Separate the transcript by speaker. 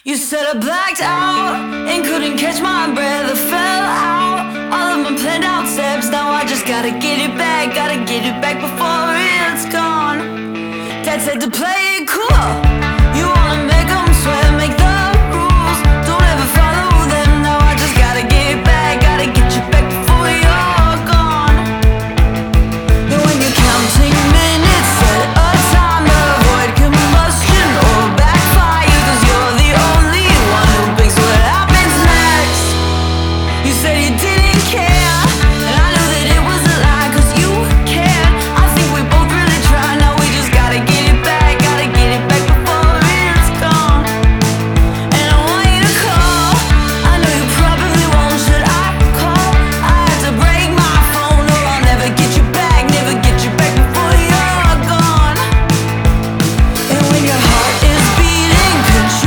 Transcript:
Speaker 1: You said I blacked out and couldn't catch my breath. I fell out all of my planned out steps. Now I just gotta get it back before it's gone. Dad said to play it cool.